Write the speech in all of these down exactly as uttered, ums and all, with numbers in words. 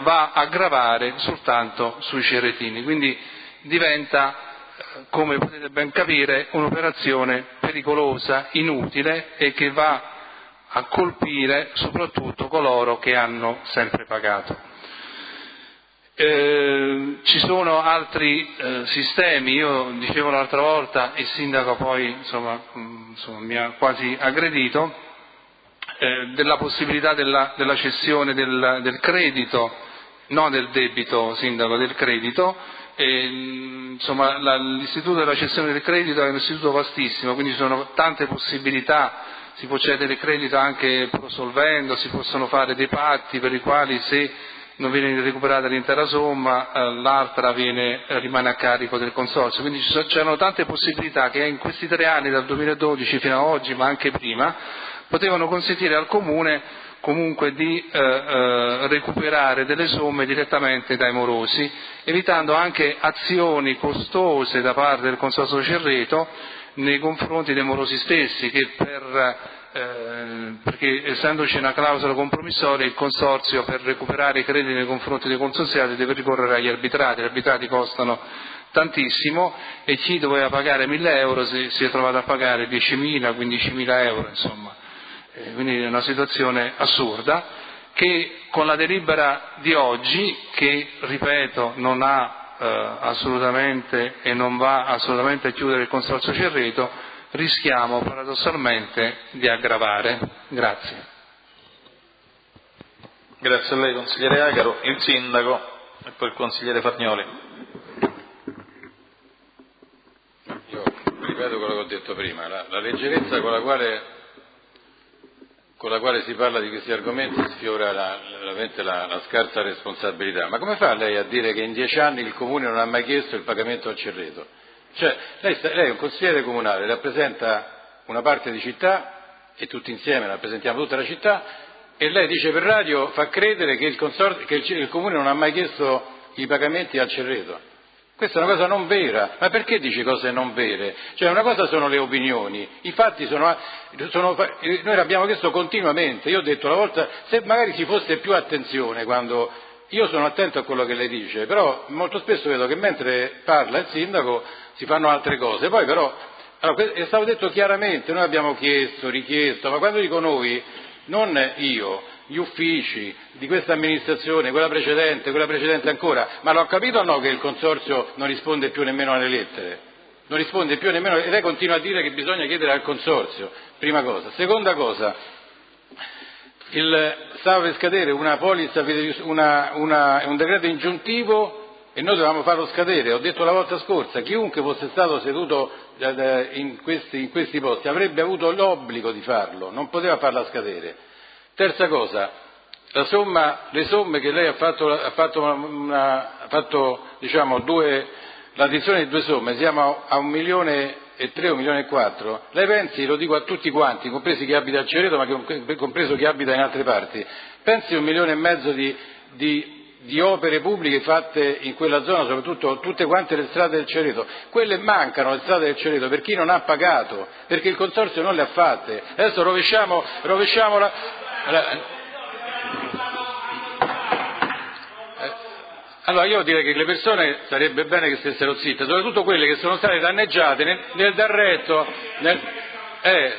va a gravare soltanto sui cerretini, quindi diventa, come potete ben capire, un'operazione pericolosa, inutile e che va a colpire soprattutto coloro che hanno sempre pagato. Eh, ci sono altri eh, sistemi, io dicevo l'altra volta, il sindaco poi insomma, mh, insomma, mi ha quasi aggredito, eh, della possibilità della, della cessione del, del credito, non del debito, sindaco, del credito. E, insomma, la, l'istituto della cessione del credito è un istituto vastissimo, quindi ci sono tante possibilità, si può cedere credito anche prosolvendo, si possono fare dei patti per i quali se non viene recuperata l'intera somma, eh, l'altra viene, eh, rimane a carico del consorzio, quindi ci so, c'erano tante possibilità che in questi tre anni, dal duemiladodici fino ad oggi, ma anche prima, potevano consentire al Comune comunque di eh, eh, recuperare delle somme direttamente dai morosi, evitando anche azioni costose da parte del Consorzio Cerreto nei confronti dei morosi stessi, che per, eh, perché essendoci una clausola compromissoria il Consorzio per recuperare i crediti nei confronti dei consorziati deve ricorrere agli arbitrati, gli arbitrati costano tantissimo e chi doveva pagare mille euro si, si è trovato a pagare diecimila, quindicimila euro, insomma. Quindi è una situazione assurda che con la delibera di oggi, che ripeto non ha eh, assolutamente e non va assolutamente a chiudere il Consorzio Cerreto, rischiamo paradossalmente di aggravare. Grazie. Grazie a lei consigliere Agaro, il sindaco e poi il consigliere Fargnoli. Io ripeto quello che ho detto prima, la, la leggerezza con la quale con la quale si parla di questi argomenti sfiora la, la, la, la scarsa responsabilità. Ma come fa lei a dire che in dieci anni il Comune non ha mai chiesto il pagamento al Cerreto? Cioè, lei, sta, lei è un consigliere comunale, rappresenta una parte di città e tutti insieme rappresentiamo tutta la città e lei dice per radio, fa credere che il, consor- che il, il Comune non ha mai chiesto i pagamenti al Cerreto. Questa è una cosa non vera, ma perché dice cose non vere? Cioè una cosa sono le opinioni, i fatti sono, sono noi l'abbiamo chiesto continuamente, io ho detto una volta, se magari ci fosse più attenzione quando, io sono attento a quello che lei dice, però molto spesso vedo che mentre parla il sindaco si fanno altre cose, poi però, allora, è stato detto chiaramente, noi abbiamo chiesto, richiesto, ma quando dico noi, non io, gli uffici di questa amministrazione, quella precedente, quella precedente ancora, ma l'ho capito o no che il consorzio non risponde più nemmeno alle lettere? Non risponde più nemmeno, e lei continua a dire che bisogna chiedere al consorzio, prima cosa. Seconda cosa, il, stava per scadere una polizza, una, una, un decreto ingiuntivo e noi dovevamo farlo scadere, ho detto la volta scorsa, chiunque fosse stato seduto in questi, in questi posti avrebbe avuto l'obbligo di farlo, non poteva farla scadere. Terza cosa, la somma, le somme che lei ha fatto, ha fatto, una, ha fatto diciamo, due, l'addizione di due somme, siamo a un milione e tre, un milione e quattro, lei pensi, lo dico a tutti quanti, compresi chi abita a Cerreto, ma compreso chi abita in altre parti, pensi un milione e mezzo di, di, di opere pubbliche fatte in quella zona, soprattutto tutte quante le strade del Cerreto, quelle mancano le strade del Cerreto per chi non ha pagato, perché il consorzio non le ha fatte, adesso rovesciamo, rovesciamo la... Allora io direi che le persone sarebbe bene che stessero zitte, soprattutto quelle che sono state danneggiate nel, nel Darretto, nel, eh,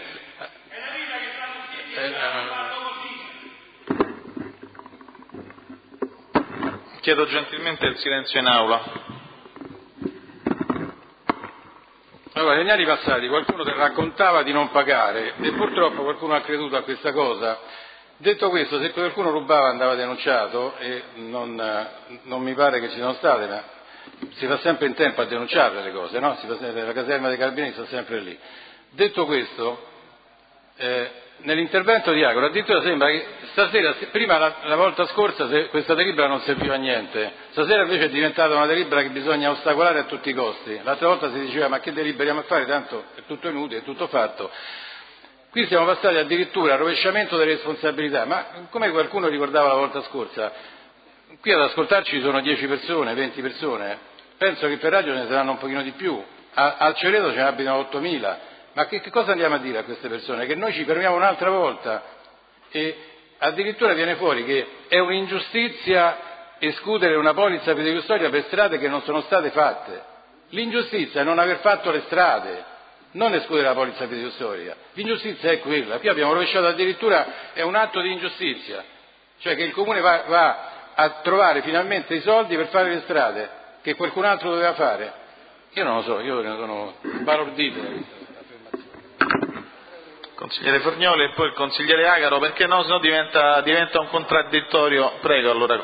eh, chiedo gentilmente il silenzio in aula. Allora, negli anni passati qualcuno raccontava di non pagare e purtroppo qualcuno ha creduto a questa cosa. Detto questo, se qualcuno rubava andava denunciato e non, non mi pare che ci siano state, ma si fa sempre in tempo a denunciare le cose, no? Si fa, la caserma dei carabinieri sta sempre lì. Detto questo, eh, nell'intervento di Agaro addirittura sembra che stasera, prima la, la volta scorsa se questa delibera non serviva a niente, stasera invece è diventata una delibera che bisogna ostacolare a tutti i costi. L'altra volta si diceva ma che deliberiamo a fare, tanto è tutto inutile, è tutto fatto. Qui siamo passati addirittura al rovesciamento delle responsabilità, ma come qualcuno ricordava la volta scorsa, qui ad ascoltarci ci sono dieci persone, venti persone, penso che per radio ne saranno un pochino di più, a, al Cerreto ce ne abitano ottomila, ma che, che cosa andiamo a dire a queste persone? Che noi ci fermiamo un'altra volta e addirittura viene fuori che è un'ingiustizia escludere una polizza fideiussoria per strade che non sono state fatte. L'ingiustizia è non aver fatto le strade, non escludere la polizza fideiussoria. L'ingiustizia è quella. Qui abbiamo rovesciato addirittura, è un atto di ingiustizia, cioè che il Comune va, va a trovare finalmente i soldi per fare le strade che qualcun altro doveva fare. Io non lo so, io ne sono sbalordito. Consigliere Forgnoli e poi il consigliere Agaro, perché no, se no diventa, diventa un contraddittorio. Prego, allora.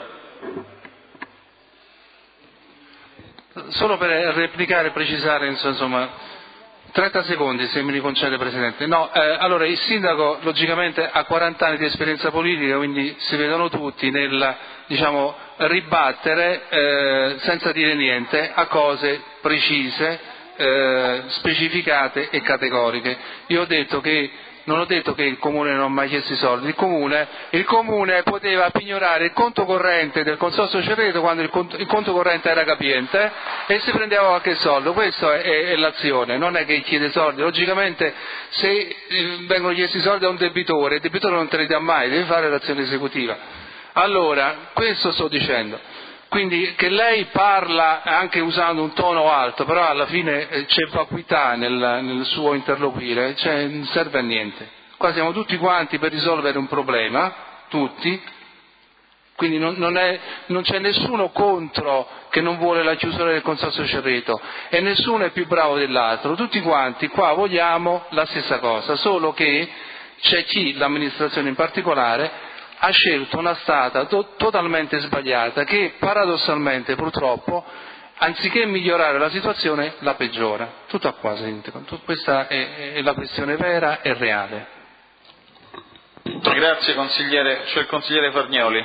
Solo per replicare e precisare, insomma, trenta secondi se me li concede Presidente. No, eh, allora il sindaco logicamente ha quaranta anni di esperienza politica, quindi si vedono tutti nel, diciamo, ribattere eh, senza dire niente a cose precise, Eh, specificate e categoriche. Io ho detto che non ho detto che il Comune non ha mai chiesto i soldi, il Comune, il Comune poteva pignorare il conto corrente del Consorzio Cerreto quando il conto, il conto corrente era capiente e si prendeva qualche soldo, questa è, è l'azione, non è che chiede soldi. Logicamente se eh, vengono chiesti soldi a un debitore, il debitore non te li dà mai, deve fare l'azione esecutiva. Allora, questo sto dicendo. Quindi che lei parla anche usando un tono alto, però alla fine c'è vacuità nel, nel suo interloquire, cioè non serve a niente. Qua siamo tutti quanti per risolvere un problema, tutti, quindi non, non, è, non c'è nessuno contro che non vuole la chiusura del Consorzio Cerreto e nessuno è più bravo dell'altro, tutti quanti qua vogliamo la stessa cosa, solo che c'è chi, l'amministrazione in particolare, ha scelto una strada to- totalmente sbagliata che paradossalmente purtroppo anziché migliorare la situazione la peggiora. Tutto qua, questa è, è la questione vera e reale. Grazie consigliere, c'è il consigliere Forgnoli.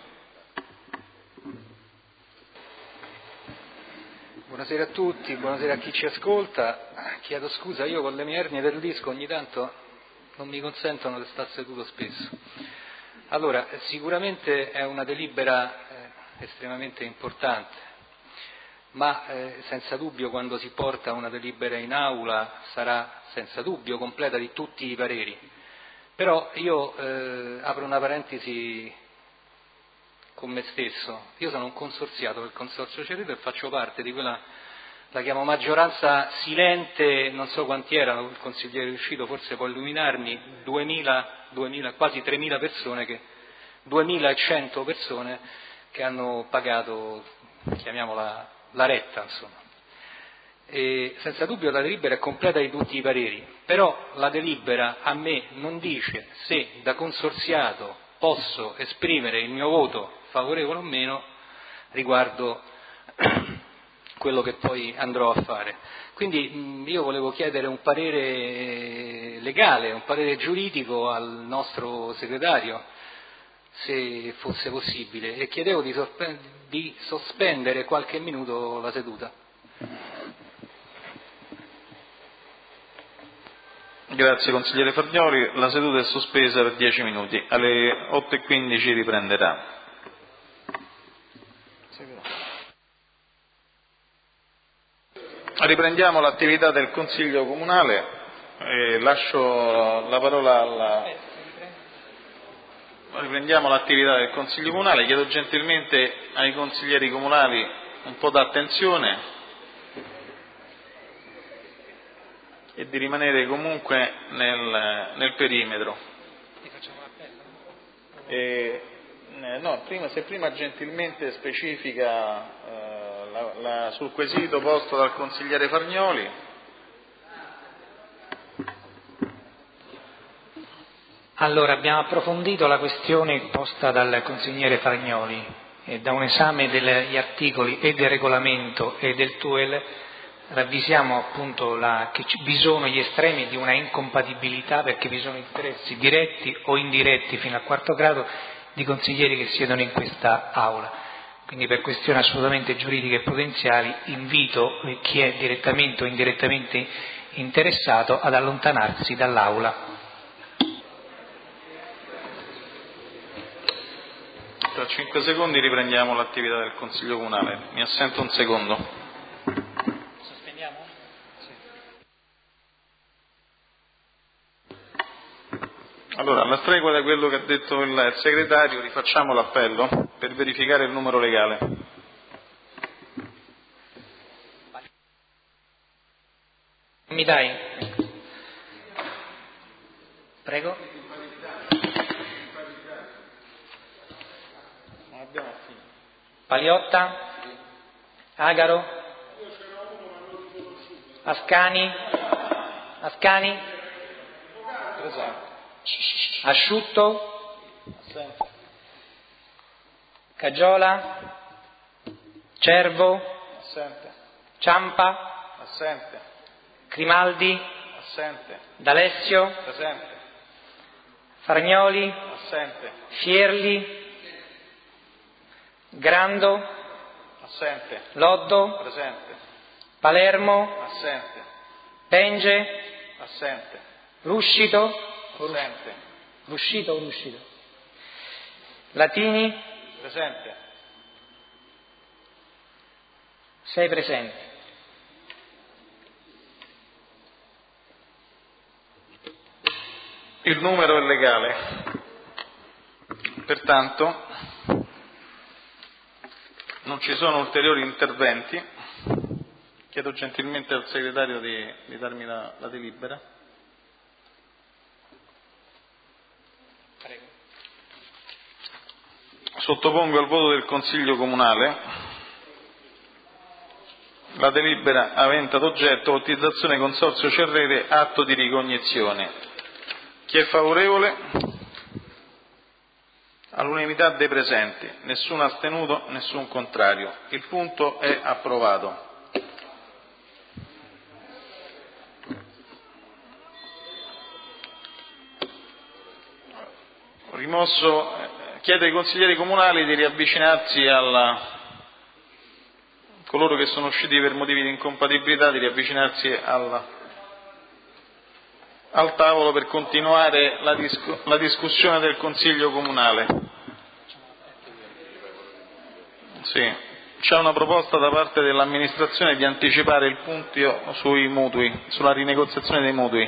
Buonasera a tutti, buonasera a chi ci ascolta. Chiedo scusa, io con le mie ernie del disco ogni tanto non mi consentono di stare seduto spesso. Allora, sicuramente è una delibera eh, estremamente importante, ma eh, senza dubbio quando si porta una delibera in aula sarà senza dubbio completa di tutti i pareri. Però io eh, apro una parentesi con me stesso, io sono un consorziato del Consorzio Cerreto e faccio parte di quella, la chiamo maggioranza silente, non so quanti erano, il consigliere è uscito, forse può illuminarmi, duemila, duemila, quasi tremila persone, che, duemilacento persone che hanno pagato, chiamiamola, la retta, insomma. E senza dubbio la delibera è completa di tutti i pareri, però la delibera a me non dice se da consorziato posso esprimere il mio voto favorevole o meno riguardo quello che poi andrò a fare. Quindi io volevo chiedere un parere legale, un parere giuridico al nostro segretario, se fosse possibile, e chiedevo di, sorpre- di sospendere qualche minuto la seduta. Grazie consigliere Forgnoli, la seduta è sospesa per dieci minuti, alle otto e quindici riprenderà. Riprendiamo l'attività del Consiglio Comunale, e lascio la parola alla... Riprendiamo l'attività del Consiglio Comunale, chiedo gentilmente ai consiglieri comunali un po' d'attenzione e di rimanere comunque nel, nel perimetro. E, no, prima, se prima gentilmente specifica eh, la, la, sul quesito posto dal consigliere Forgnoli. Allora, abbiamo approfondito la questione posta dal consigliere Forgnoli e da un esame degli articoli e del regolamento e del T U E L ravvisiamo appunto la, che vi sono gli estremi di una incompatibilità, perché vi sono interessi diretti o indiretti fino al quarto grado di consiglieri che siedono in questa aula. Quindi per questioni assolutamente giuridiche e prudenziali invito chi è direttamente o indirettamente interessato ad allontanarsi dall'aula. Tra cinque secondi riprendiamo l'attività del Consiglio Comunale. Mi assento un secondo. Sospendiamo? Sì. Allora, alla stregua di quello che ha detto il segretario, rifacciamo l'appello per verificare il numero legale. Mi dai? Prego. Paliotta? Agaro? Ascani? Ascani? Presente. Asciutto? Assente. Cagiola? Cervo? Assente. Ciampa? Assente. Grimaldi? Assente. D'Alessio? Presente. Fargnoli? Assente. Fierli? Grando? Assente. Loddo? Presente. Palermo? Assente. Penge? Assente. Ruscito? Assente. Ruscito o Ruscito? Latini? Presente. Sei presenti. Il numero è legale. Pertanto non ci sono ulteriori interventi. Chiedo gentilmente al segretario di, di darmi la, la delibera. Prego. Sottopongo al voto del Consiglio Comunale la delibera avente ad oggetto lottizzazione Consorzio Cerrere, atto di ricognizione. Chi è favorevole? All'unanimità dei presenti, nessuno astenuto, nessun contrario. Il punto è approvato. Rimosso, chiedo ai consiglieri comunali di riavvicinarsi alla coloro che sono usciti per motivi di incompatibilità, di riavvicinarsi al, al tavolo per continuare la, discu- la discussione del Consiglio Comunale. Sì, c'è una proposta da parte dell'amministrazione di anticipare il punto sui mutui, sulla rinegoziazione dei mutui.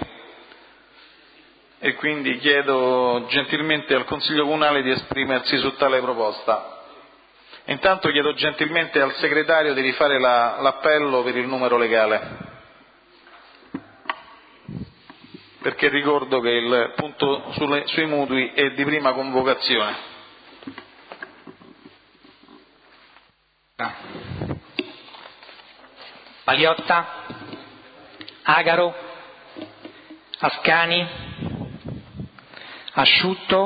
E quindi chiedo gentilmente al Consiglio Comunale di esprimersi su tale proposta. Intanto chiedo gentilmente al segretario di rifare la, l'appello per il numero legale, perché ricordo che il punto sulle, sui mutui è di prima convocazione. Paliotta? Agaro? Ascani? Asciutto?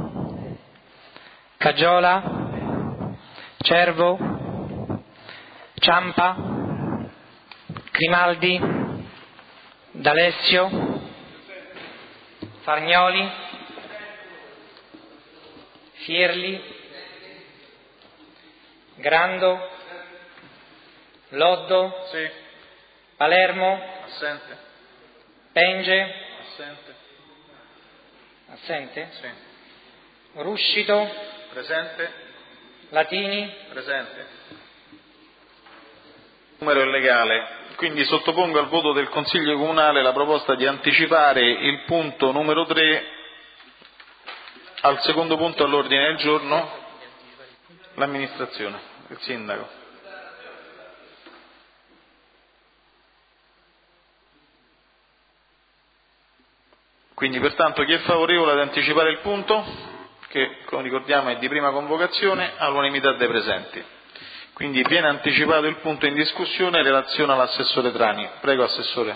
Cagiola? Cervo? Ciampa? Grimaldi? D'Alessio? Fargnoli? Fierli? Grando? Loddo? Sì. Palermo? Assente. Penge? Assente. Assente? Sì. Ruscito? Presente. Latini? Presente. Il numero è legale, quindi sottopongo al voto del Consiglio Comunale la proposta di anticipare il punto numero tre al secondo punto all'ordine del giorno, l'amministrazione, il sindaco. Quindi pertanto chi è favorevole ad anticipare il punto, che come ricordiamo è di prima convocazione, all'unanimità dei presenti. Quindi viene anticipato il punto in discussione in relazione all'assessore Trani. Prego Assessore.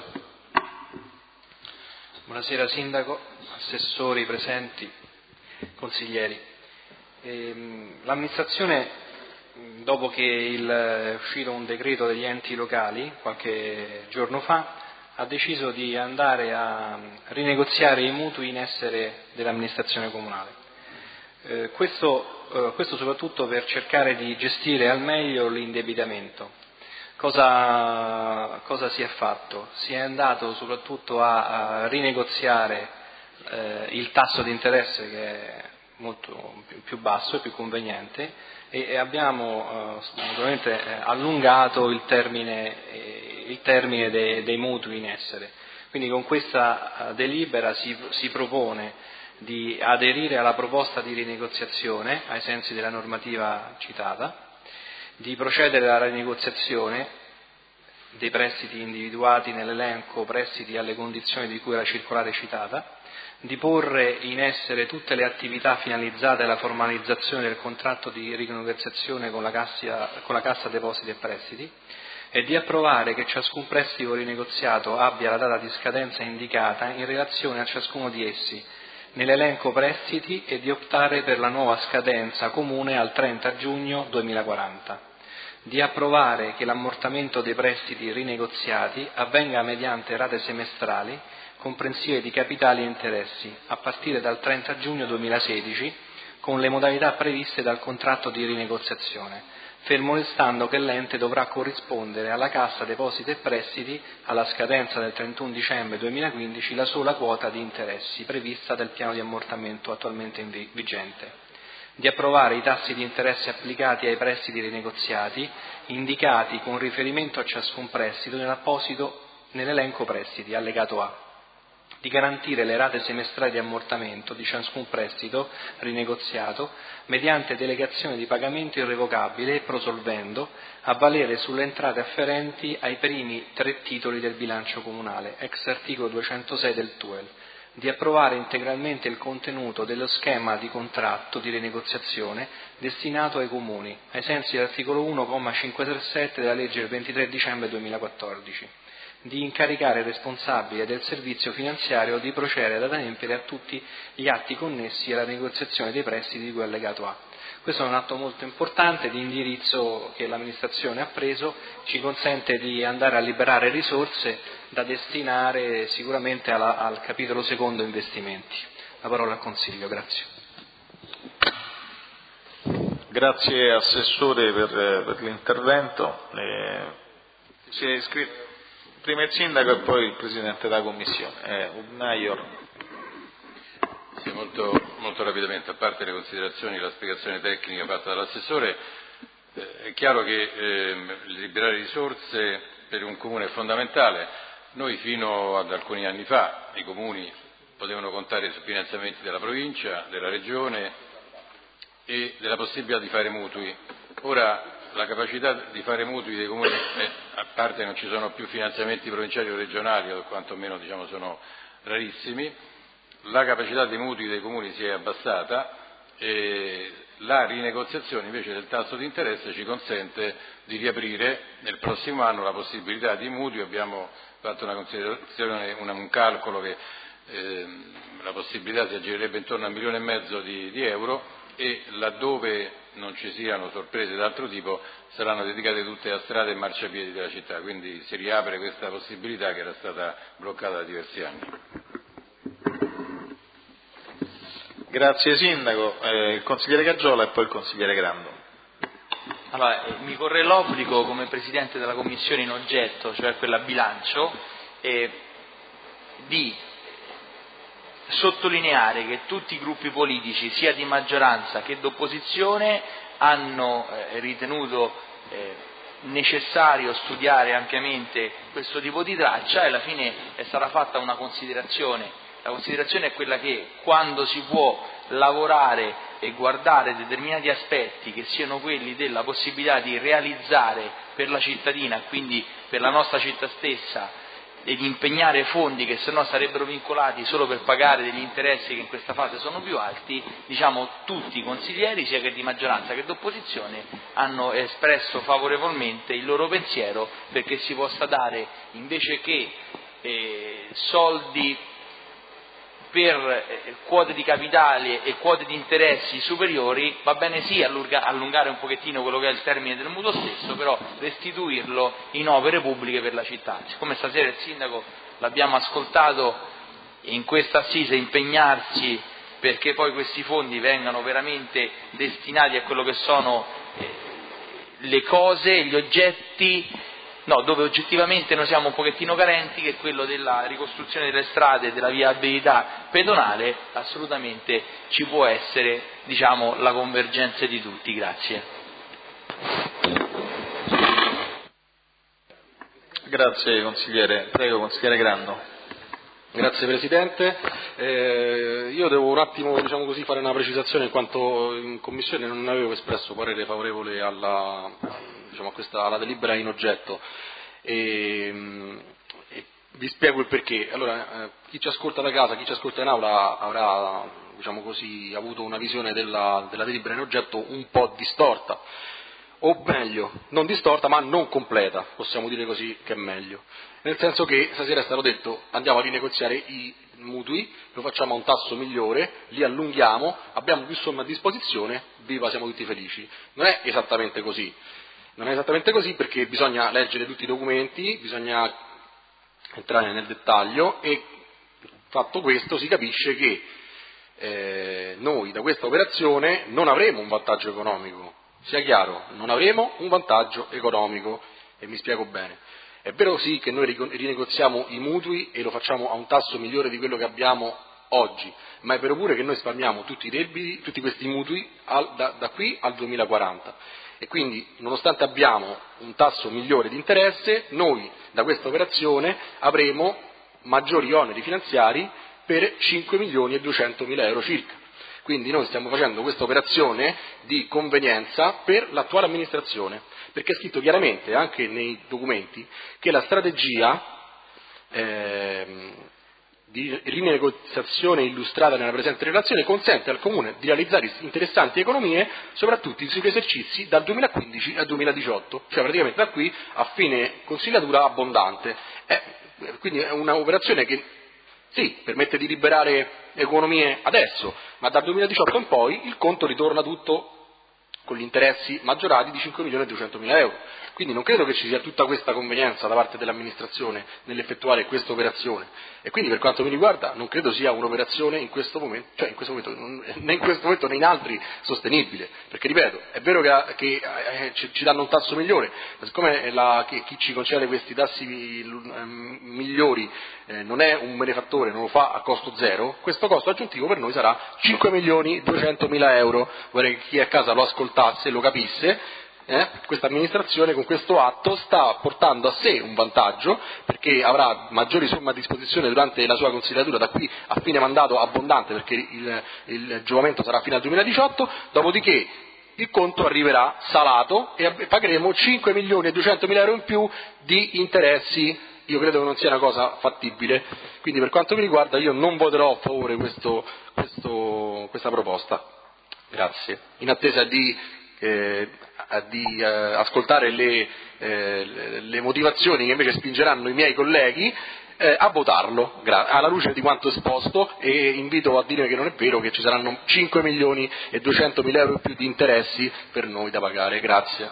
Buonasera Sindaco, assessori presenti, consiglieri. Ehm, l'amministrazione, dopo che il, è uscito un decreto degli enti locali qualche giorno fa, ha deciso di andare a rinegoziare i mutui in essere dell'amministrazione comunale. Eh, questo, eh, questo soprattutto per cercare di gestire al meglio l'indebitamento. Cosa, cosa si è fatto? Si è andato soprattutto a, a rinegoziare eh, il tasso di interesse, che è molto più, più basso e più conveniente, e, e abbiamo eh, naturalmente eh, allungato il termine, eh, il termine dei, dei mutui in essere. Quindi con questa uh, delibera si, si propone di aderire alla proposta di rinegoziazione ai sensi della normativa citata, di procedere alla rinegoziazione dei prestiti individuati nell'elenco prestiti alle condizioni di cui è la circolare citata, di porre in essere tutte le attività finalizzate alla formalizzazione del contratto di rinegoziazione con la Cassa, con la Cassa Depositi e Prestiti e di approvare che ciascun prestito rinegoziato abbia la data di scadenza indicata in relazione a ciascuno di essi nell'elenco prestiti e di optare per la nuova scadenza comune al trenta giugno duemilaquaranta. Di approvare che l'ammortamento dei prestiti rinegoziati avvenga mediante rate semestrali comprensive di capitali e interessi a partire dal trenta giugno duemilasedici con le modalità previste dal contratto di rinegoziazione, fermo restando che l'ente dovrà corrispondere alla Cassa Depositi e Prestiti alla scadenza del trentuno dicembre duemilaquindici la sola quota di interessi prevista dal piano di ammortamento attualmente vigente. Di approvare i tassi di interesse applicati ai prestiti rinegoziati indicati con riferimento a ciascun prestito nell'apposito nell'elenco prestiti, allegato A. Di garantire le rate semestrali di ammortamento di ciascun prestito rinegoziato mediante delegazione di pagamento irrevocabile e prosolvendo a valere sulle entrate afferenti ai primi tre titoli del bilancio comunale, ex articolo duecentosei del T U E L. Di approvare integralmente il contenuto dello schema di contratto di rinegoziazione destinato ai comuni, ai sensi dell'articolo uno, comma cinquecentotrentasette della legge del ventitré dicembre duemilaquattordici. Di incaricare il responsabile del servizio finanziario di procedere ad adempiere a tutti gli atti connessi alla negoziazione dei prestiti di cui è allegato A. Questo è un atto molto importante di indirizzo che l'amministrazione ha preso, ci consente di andare a liberare risorse da destinare sicuramente alla, al capitolo secondo investimenti. La parola al Consiglio, grazie. Grazie Assessore per, per l'intervento. Eh, si è iscritto prima il Sindaco e poi il Presidente della Commissione. Eh, Ubnaior. Sì, molto, molto rapidamente, a parte le considerazioni e la spiegazione tecnica fatta dall'assessore, eh, è chiaro che eh, liberare risorse per un comune è fondamentale. Noi fino ad alcuni anni fa i comuni potevano contare su finanziamenti della provincia, della regione e della possibilità di fare mutui. Ora la capacità di fare mutui dei comuni, eh, a parte non ci sono più finanziamenti provinciali o regionali, o quantomeno diciamo, sono rarissimi, la capacità dei mutui dei comuni si è abbassata e la rinegoziazione invece del tasso di interesse ci consente di riaprire nel prossimo anno la possibilità di mutui. Abbiamo fatto una considerazione, un, un calcolo che eh, la possibilità si aggirerebbe intorno a un milione e mezzo di, di euro e laddove non ci siano sorprese d'altro tipo saranno dedicate tutte a strade e marciapiedi della città, quindi si riapre questa possibilità che era stata bloccata da diversi anni. Grazie Sindaco, eh, il Consigliere Caggiola e poi il Consigliere Grando. Allora, eh, mi corre l'obbligo come Presidente della Commissione in oggetto, cioè quella bilancio, eh, di sottolineare che tutti i gruppi politici, sia di maggioranza che d'opposizione, hanno eh, ritenuto eh, necessario studiare ampiamente questo tipo di traccia e alla fine è stata fatta una considerazione. La considerazione è quella che quando si può lavorare e guardare determinati aspetti che siano quelli della possibilità di realizzare per la cittadina, quindi per la nostra città stessa, e di impegnare fondi che se no sarebbero vincolati solo per pagare degli interessi che in questa fase sono più alti, diciamo tutti i consiglieri, sia che di maggioranza che d'opposizione, hanno espresso favorevolmente il loro pensiero perché si possa dare, invece che eh, soldi per eh, quote di capitale e quote di interessi superiori, va bene sì allunga, allungare un pochettino quello che è il termine del mutuo stesso, però restituirlo in opere pubbliche per la città. Siccome stasera il Sindaco l'abbiamo ascoltato in questa assise impegnarsi perché poi questi fondi vengano veramente destinati a quello che sono eh, le cose, gli oggetti, no, dove oggettivamente noi siamo un pochettino carenti, che è quello della ricostruzione delle strade e della viabilità pedonale, assolutamente ci può essere, diciamo, la convergenza di tutti. Grazie. Grazie consigliere. Prego, consigliere Grando. Grazie Presidente, eh, io devo un attimo, diciamo così, fare una precisazione in quanto in Commissione non avevo espresso parere favorevole alla, diciamo, a questa, alla delibera in oggetto e, e vi spiego il perché. Allora, eh, chi ci ascolta da casa, chi ci ascolta in aula avrà, diciamo così, avuto una visione della, della delibera in oggetto un po' distorta, o meglio, non distorta ma non completa, possiamo dire così che è meglio. Nel senso che stasera è stato detto andiamo a rinegoziare i mutui, lo facciamo a un tasso migliore, li allunghiamo, abbiamo più somme a disposizione, viva, siamo tutti felici. Non è esattamente così, non è esattamente così perché bisogna leggere tutti i documenti, bisogna entrare nel dettaglio e fatto questo si capisce che eh, noi da questa operazione non avremo un vantaggio economico, sia chiaro, non avremo un vantaggio economico e mi spiego bene. È vero sì che noi rinegoziamo i mutui e lo facciamo a un tasso migliore di quello che abbiamo oggi, ma è vero pure che noi risparmiamo tutti i debiti, tutti questi mutui al, da, da qui al duemilaquaranta e quindi nonostante abbiamo un tasso migliore di interesse, noi da questa operazione avremo maggiori oneri finanziari per cinque milioni e duecentomila euro circa. Quindi noi stiamo facendo questa operazione di convenienza per l'attuale amministrazione, perché è scritto chiaramente anche nei documenti che la strategia eh, di rinegoziazione illustrata nella presente relazione consente al Comune di realizzare interessanti economie, soprattutto sugli esercizi dal duemilaquindici al duemiladiciotto, cioè praticamente da qui a fine consigliatura abbondante. Eh, quindi è un'operazione che sì, permette di liberare economie adesso, ma dal duemiladiciotto in poi il conto ritorna tutto con gli interessi maggiorati di cinque milioni e duecentomila euro. Quindi non credo che ci sia tutta questa convenienza da parte dell'amministrazione nell'effettuare questa operazione e quindi per quanto mi riguarda non credo sia un'operazione in questo momento, cioè in questo momento, né in questo momento né in altri sostenibile, perché ripeto, è vero che, che eh, ci, ci danno un tasso migliore, ma siccome la, che, chi ci concede questi tassi eh, migliori eh, non è un benefattore, non lo fa a costo zero, questo costo aggiuntivo per noi sarà cinque milioni e duecentomila euro, vorrei che chi a casa lo ascoltasse e lo capisse. Eh, questa amministrazione con questo atto sta portando a sé un vantaggio perché avrà maggiori somme a disposizione durante la sua consigliatura da qui a fine mandato abbondante perché il, il giovamento sarà fino al duemiladiciotto, dopodiché il conto arriverà salato e pagheremo cinque milioni e duecentomila euro in più di interessi. Io credo che non sia una cosa fattibile, quindi per quanto mi riguarda io non voterò a favore questo, questo, questa proposta. Grazie. In attesa di Eh, di eh, ascoltare le, eh, le motivazioni che invece spingeranno i miei colleghi eh, a votarlo, gra- alla luce di quanto esposto, e invito a dire che non è vero che ci saranno cinque milioni e duecentomila euro in più di interessi per noi da pagare. Grazie.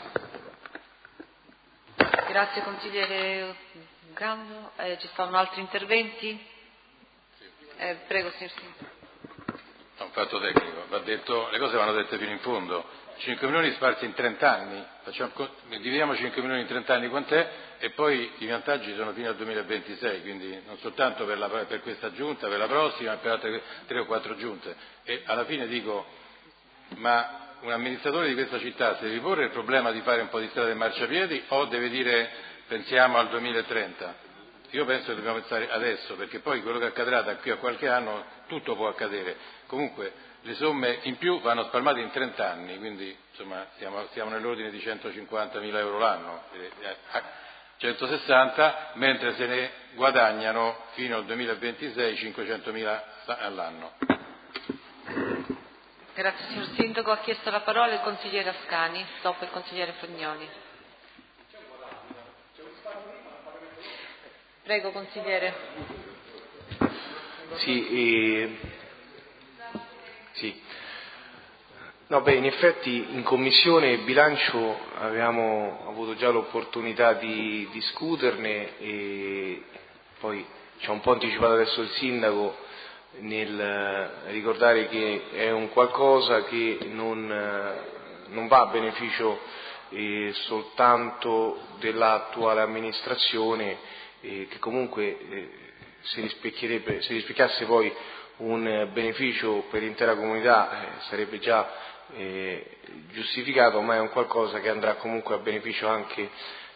Grazie consigliere Gando. Eh, ci stanno altri interventi? Eh, prego signor Sindaco. Un fatto tecnico, va detto, le cose vanno dette fino in fondo. cinque milioni sparsi in trenta anni, facciamo, dividiamo cinque milioni in trenta anni quant'è e poi i vantaggi sono fino al duemilaventisei, quindi non soltanto per, la, per questa giunta, per la prossima, ma per altre tre o quattro giunte. E alla fine dico, ma un amministratore di questa città si deve porre il problema di fare un po' di strada e marciapiedi o deve dire pensiamo al duemilatrenta? Io penso che dobbiamo pensare adesso, perché poi quello che accadrà da qui a qualche anno tutto può accadere. Comunque le somme in più vanno spalmate in trenta anni, quindi insomma siamo, siamo nell'ordine di centocinquantamila euro l'anno, centosessanta, mentre se ne guadagnano fino al duemilaventisei cinquecentomila all'anno. Grazie signor Sindaco. Ha chiesto la parola il consigliere Ascani, dopo il consigliere Fagnoli. Prego consigliere. Sì, eh... Sì. No, beh, in effetti in Commissione Bilancio avevamo avuto già l'opportunità di discuterne e poi ci ha un po' anticipato adesso il Sindaco nel ricordare che è un qualcosa che non, non va a beneficio eh, soltanto dell'attuale amministrazione, eh, che comunque eh, si rispecchierebbe, si rispecchiasse poi un beneficio per l'intera comunità eh, sarebbe già eh, giustificato, ma è un qualcosa che andrà comunque a beneficio anche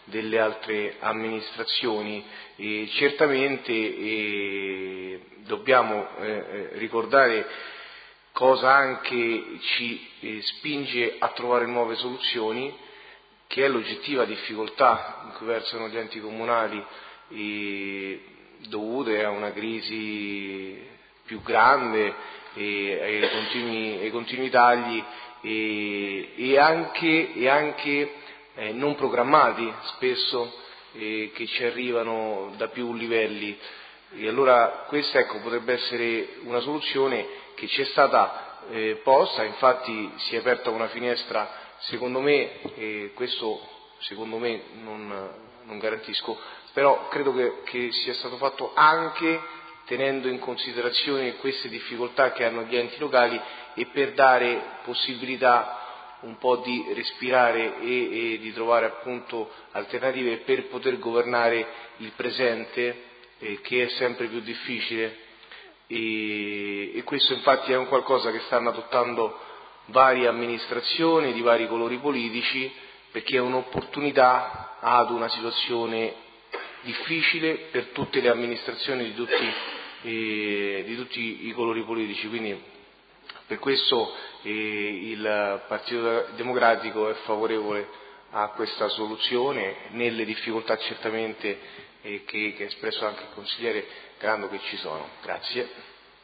delle altre amministrazioni. E certamente eh, dobbiamo eh, ricordare cosa anche ci eh, spinge a trovare nuove soluzioni, che è l'oggettiva difficoltà in cui versano gli enti comunali eh, dovute a una crisi più grande e ai continui, ai continui tagli e, e anche, e anche eh, non programmati spesso eh, che ci arrivano da più livelli. E allora questa, ecco, potrebbe essere una soluzione che ci è stata eh, posta, infatti si è aperta una finestra, secondo me, eh, questo secondo me non, non garantisco, però credo che, che sia stato fatto anche tenendo in considerazione queste difficoltà che hanno gli enti locali e per dare possibilità un po' di respirare e, e di trovare appunto alternative per poter governare il presente, eh, che è sempre più difficile, e, e questo infatti è un qualcosa che stanno adottando varie amministrazioni di vari colori politici, perché è un'opportunità ad una situazione difficile per tutte le amministrazioni di tutti, eh, di tutti i colori politici. Quindi per questo eh, il Partito Democratico è favorevole a questa soluzione, nelle difficoltà certamente eh, che, che ha espresso anche il consigliere Grando che ci sono. Grazie.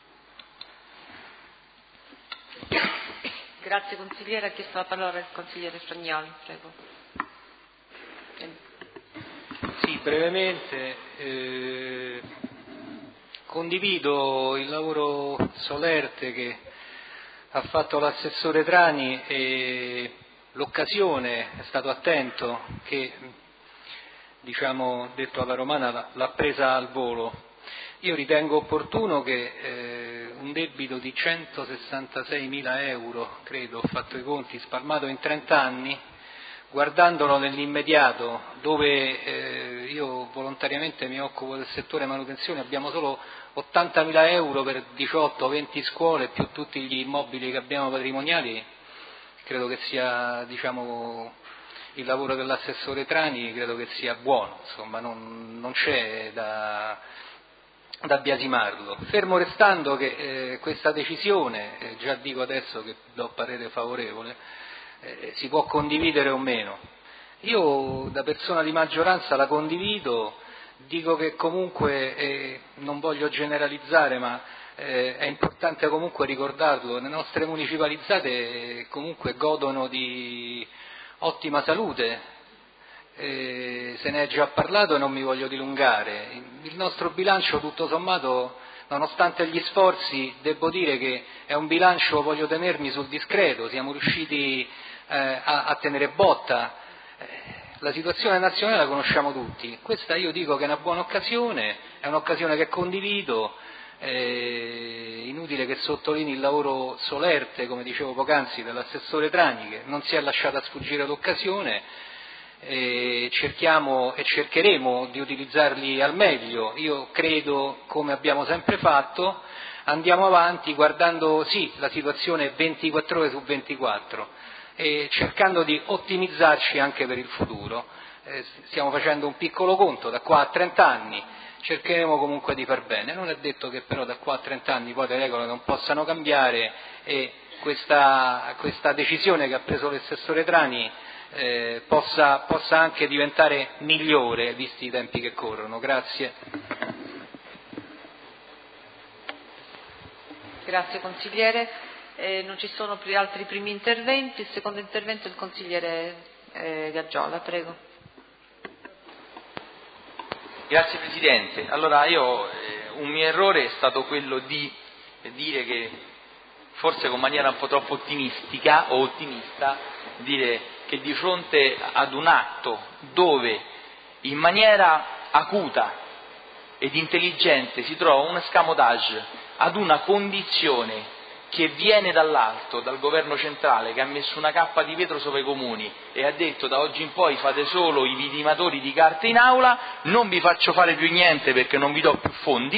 Grazie consigliere, ha chiesto la parola il consigliere Fragnoli, prego. Sì, brevemente, eh, condivido il lavoro solerte che ha fatto l'assessore Trani e l'occasione, è stato attento, che, diciamo, detto alla romana, l'ha presa al volo. Io ritengo opportuno che eh, un debito di centosessantaseimila euro, credo, ho fatto i conti, spalmato in trenta anni, guardandolo nell'immediato, dove eh, io volontariamente mi occupo del settore manutenzione, abbiamo solo ottantamila euro per diciotto venti scuole, più tutti gli immobili che abbiamo patrimoniali, credo che sia, diciamo, il lavoro dell'assessore Trani, credo che sia buono, insomma, non, non c'è da... da biasimarlo, fermo restando che eh, questa decisione, eh, già dico adesso che do parere favorevole, eh, si può condividere o meno. Io da persona di maggioranza la condivido, dico che comunque, eh, non voglio generalizzare, ma eh, è importante comunque ricordarlo, le nostre municipalizzate eh, comunque godono di ottima salute. Eh, se ne è già parlato e non mi voglio dilungare. Il nostro bilancio, tutto sommato, nonostante gli sforzi, devo dire che è un bilancio, voglio tenermi sul discreto, siamo riusciti eh, a, a tenere botta. Eh, la situazione nazionale la conosciamo tutti, questa io dico che è una buona occasione, è un'occasione che condivido, eh, inutile che sottolinei il lavoro solerte, come dicevo poc'anzi, dell'assessore Trani, che non si è lasciata sfuggire l'occasione. E cerchiamo e cercheremo di utilizzarli al meglio. Io credo, come abbiamo sempre fatto, andiamo avanti guardando sì la situazione ventiquattro ore su ventiquattro e cercando di ottimizzarci anche per il futuro. Eh, stiamo facendo un piccolo conto, da qua a trenta anni cercheremo comunque di far bene. Non è detto che però da qua a trenta anni poi le regole non possano cambiare e questa, questa decisione che ha preso l'assessore Trani Eh, possa, possa anche diventare migliore visti i tempi che corrono. Grazie. Grazie consigliere. Eh, non ci sono più altri primi interventi. Il secondo intervento è il consigliere eh, Gaggiola, prego. Grazie Presidente. Allora io, eh, un mio errore è stato quello di dire che, forse con maniera un po' troppo ottimistica o ottimista, dire che di fronte ad un atto dove in maniera acuta ed intelligente si trova un escamotage ad una condizione che viene dall'alto, dal governo centrale, che ha messo una cappa di vetro sopra i comuni e ha detto da oggi in poi fate solo i vidimatori di carte in aula, non vi faccio fare più niente perché non vi do più fondi,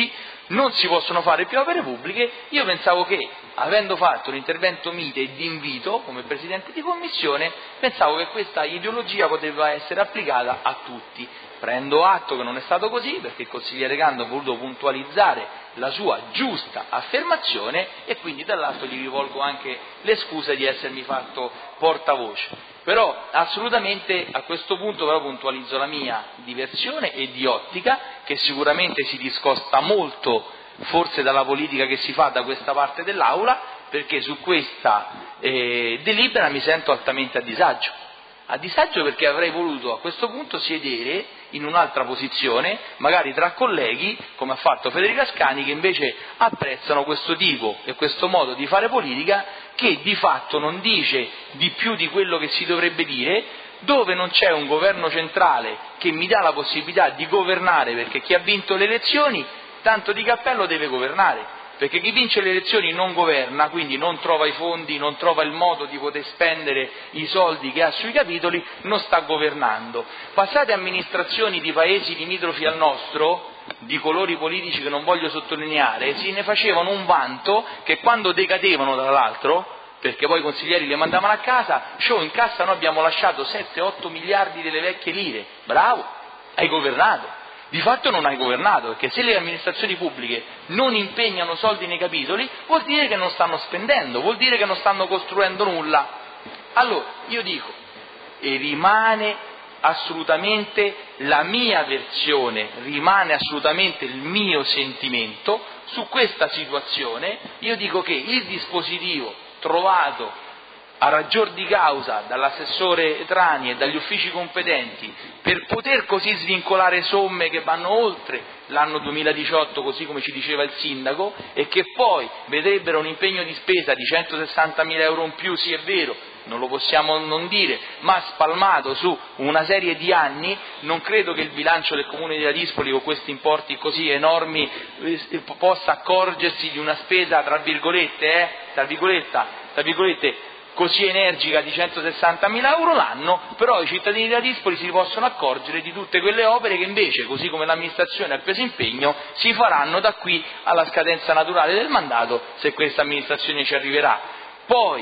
non si possono fare più opere pubbliche. Io pensavo che, avendo fatto un intervento mite e di invito come Presidente di Commissione, pensavo che questa ideologia poteva essere applicata a tutti. Prendo atto che non è stato così, perché il consigliere Cando ha voluto puntualizzare la sua giusta affermazione e quindi dall'altro gli rivolgo anche le scuse di essermi fatto portavoce. Però assolutamente a questo punto però puntualizzo la mia diversione e di ottica, che sicuramente si discosta molto forse dalla politica che si fa da questa parte dell'Aula, perché su questa eh, delibera mi sento altamente a disagio. A disagio perché avrei voluto a questo punto sedere in un'altra posizione, magari tra colleghi, come ha fatto Federico Ascani, che invece apprezzano questo tipo e questo modo di fare politica, che di fatto non dice di più di quello che si dovrebbe dire, dove non c'è un governo centrale che mi dà la possibilità di governare, perché chi ha vinto le elezioni, tanto di cappello, deve governare. Perché chi vince le elezioni non governa, quindi non trova i fondi, non trova il modo di poter spendere i soldi che ha sui capitoli, non sta governando. Passate amministrazioni di paesi limitrofi al nostro, di colori politici che non voglio sottolineare, si ne facevano un vanto che quando decadevano tra l'altro, perché poi i consiglieri li mandavano a casa, show, in cassa noi abbiamo lasciato sette otto miliardi delle vecchie lire. Bravo, hai governato. Di fatto non hai governato, perché se le amministrazioni pubbliche non impegnano soldi nei capitoli, vuol dire che non stanno spendendo, vuol dire che non stanno costruendo nulla. Allora, io dico, e rimane assolutamente la mia versione, rimane assolutamente il mio sentimento su questa situazione, io dico che il dispositivo trovato a ragion di causa dall'assessore Trani e dagli uffici competenti per poter così svincolare somme che vanno oltre l'anno duemiladiciotto, così come ci diceva il sindaco, e che poi vedrebbero un impegno di spesa di centosessantamila euro in più, sì è vero, non lo possiamo non dire, ma spalmato su una serie di anni, non credo che il bilancio del Comune di Ladispoli con questi importi così enormi eh, possa accorgersi di una spesa tra virgolette, eh, tra virgolette, tra virgolette così energica di centosessantamila euro l'anno, però i cittadini di Ladispoli si possono accorgere di tutte quelle opere che invece, così come l'amministrazione ha preso impegno, si faranno da qui alla scadenza naturale del mandato, se questa amministrazione ci arriverà. Poi,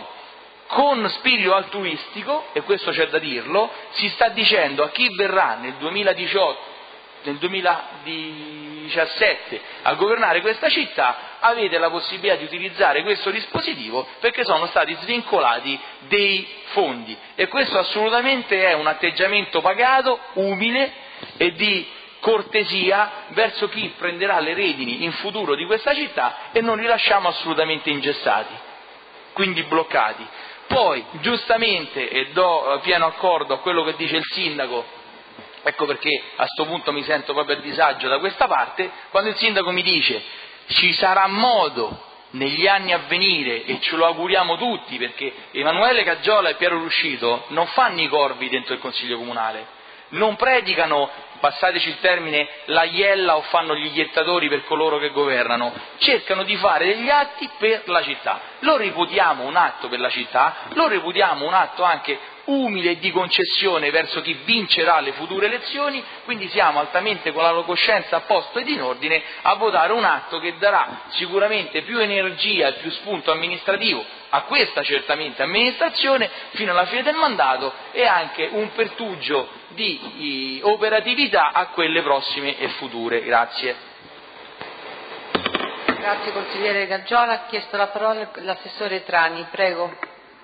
con spirito altruistico, e questo c'è da dirlo, si sta dicendo a chi verrà nel duemiladiciotto, nel duemiladiciassette a governare questa città, avete la possibilità di utilizzare questo dispositivo perché sono stati svincolati dei fondi, e questo assolutamente è un atteggiamento pagato, umile e di cortesia verso chi prenderà le redini in futuro di questa città, e non li lasciamo assolutamente ingessati, quindi bloccati. Poi, giustamente, e do pieno accordo a quello che dice il sindaco, ecco perché a questo punto mi sento proprio a disagio da questa parte, quando il sindaco mi dice ci sarà modo negli anni a venire, e ce lo auguriamo tutti, perché Emanuele Caggiola e Piero Ruscito non fanno i corvi dentro il Consiglio Comunale, non predicano, passateci il termine, la iella o fanno gli iettatori per coloro che governano, cercano di fare degli atti per la città. Lo reputiamo un atto per la città, lo reputiamo un atto anche umile e di concessione verso chi vincerà le future elezioni, quindi siamo altamente con la coscienza a posto ed in ordine a votare un atto che darà sicuramente più energia e più spunto amministrativo a questa certamente amministrazione fino alla fine del mandato, e anche un pertugio di operatività a quelle prossime e future. Grazie. Grazie consigliere Caggiola. Ha chiesto la parola l'assessore Trani, prego.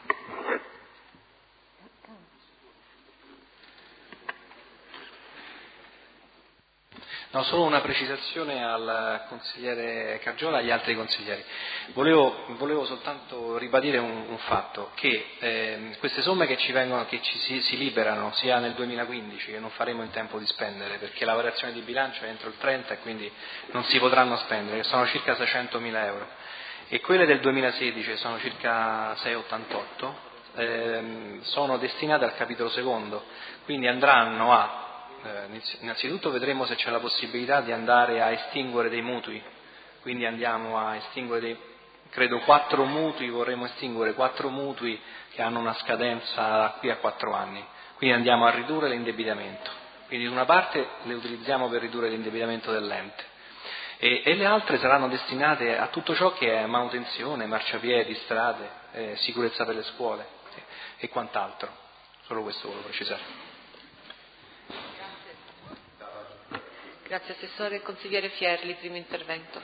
No, solo una precisazione al consigliere Caggiola e agli altri consiglieri. Volevo, volevo soltanto ribadire un, un fatto, che eh, queste somme che ci vengono, che ci si, si liberano sia nel duemilaquindici, che non faremo in tempo di spendere, perché la variazione di bilancio è entro il trenta e quindi non si potranno spendere, che sono circa seicentomila euro, e quelle del duemilasedici, che sono circa seicentottantotto, eh, sono destinate al capitolo secondo, quindi andranno a Eh, innanzitutto vedremo se c'è la possibilità di andare a estinguere dei mutui, quindi andiamo a estinguere dei, credo quattro mutui, vorremmo estinguere quattro mutui che hanno una scadenza da qui a quattro anni, quindi andiamo a ridurre l'indebitamento, quindi una parte le utilizziamo per ridurre l'indebitamento dell'ente e, e le altre saranno destinate a tutto ciò che è manutenzione, marciapiedi, strade, eh, sicurezza per le scuole e, e quant'altro. Solo questo volevo precisare. Grazie. Grazie Assessore. Consigliere Fierli, primo intervento.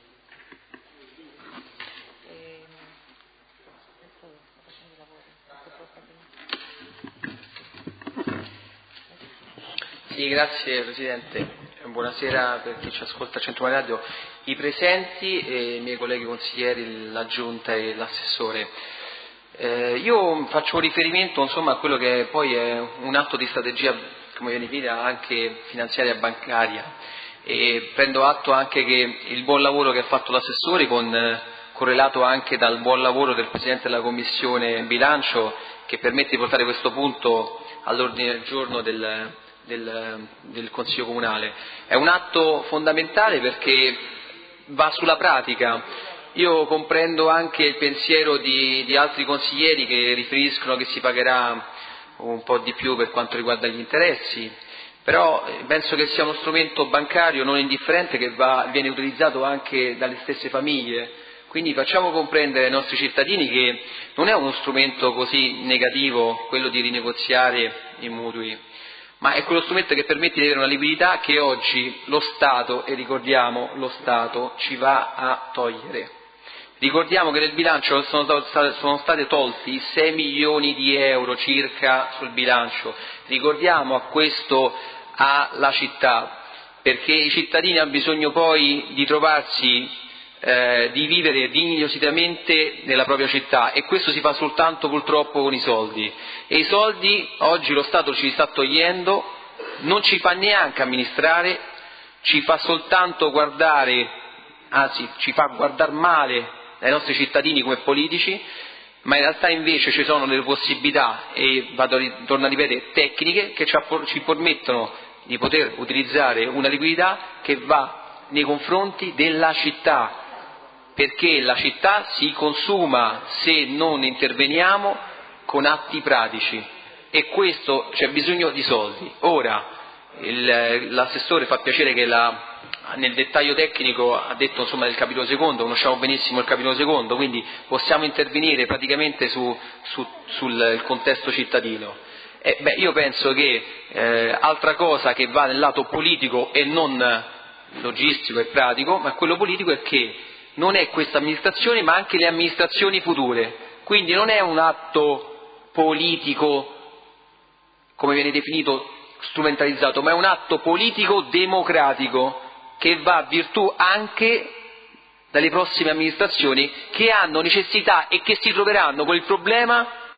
Sì, grazie Presidente, buonasera per chi ci ascolta a Centro Radio, i presenti e i miei colleghi consiglieri, la Giunta e l'Assessore. Eh, io faccio riferimento insomma, a quello che poi è un atto di strategia, come viene vista, anche finanziaria e bancaria, e prendo atto anche che il buon lavoro che ha fatto l'Assessore, con, correlato anche dal buon lavoro del Presidente della Commissione Bilancio, che permette di portare questo punto all'ordine del giorno del Del, del Consiglio Comunale. È un atto fondamentale perché va sulla pratica. Io comprendo anche il pensiero di, di altri consiglieri che riferiscono che si pagherà un po' di più per quanto riguarda gli interessi, però penso che sia uno strumento bancario non indifferente che va, viene utilizzato anche dalle stesse famiglie. Quindi facciamo comprendere ai nostri cittadini che non è uno strumento così negativo quello di rinegoziare i mutui, ma è quello strumento che permette di avere una liquidità che oggi lo Stato, e ricordiamo, lo Stato ci va a togliere. Ricordiamo che nel bilancio sono, sono state tolti sei milioni di euro circa sul bilancio. Ricordiamo a questo alla città, perché i cittadini hanno bisogno poi di trovarsi Eh, di vivere dignitosamente nella propria città, e questo si fa soltanto purtroppo con i soldi, e i soldi oggi lo Stato ci li sta togliendo, non ci fa neanche amministrare, ci fa soltanto guardare, anzi ci fa guardare male dai nostri cittadini come politici, ma in realtà invece ci sono delle possibilità, e vado a, torno a ripetere, tecniche che ci permettono di poter utilizzare una liquidità che va nei confronti della città, perché la città si consuma se non interveniamo con atti pratici, e questo c'è bisogno di soldi. Ora, il, l'assessore fa piacere che la, nel dettaglio tecnico ha detto insomma del capitolo secondo, conosciamo benissimo il capitolo secondo, quindi possiamo intervenire praticamente su, su, sul contesto cittadino. Eh, beh, io penso che eh, altra cosa che va nel lato politico e non logistico e pratico, ma quello politico è che non è questa amministrazione ma anche le amministrazioni future, quindi non è un atto politico come viene definito strumentalizzato, ma è un atto politico democratico che va a virtù anche dalle prossime amministrazioni che hanno necessità e che si troveranno con il problema